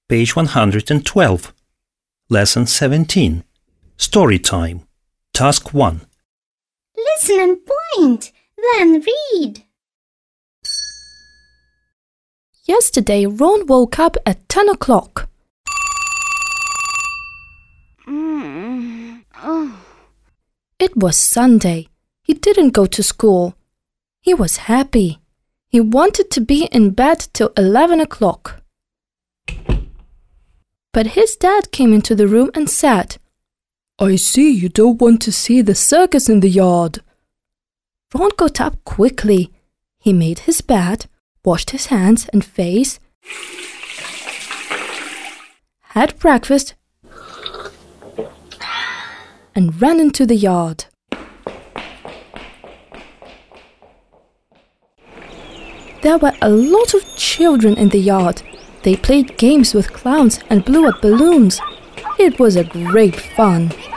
Page 112. Lesson 17. Story time. Task 1. Listen and point, then read. Yesterday, Ron woke up at 10 o'clock. It was Sunday. He didn't go to school. He was happy. He wanted to be in bed till 11 o'clock. But his dad came into the room and said, "I see you don't want to see the circus in the yard." Ron got up quickly. He made his bed, washed his hands and face, had breakfast, and ran into the yard. There were a lot of children in the yard. They played games with clowns and blew up balloons. It was a great fun.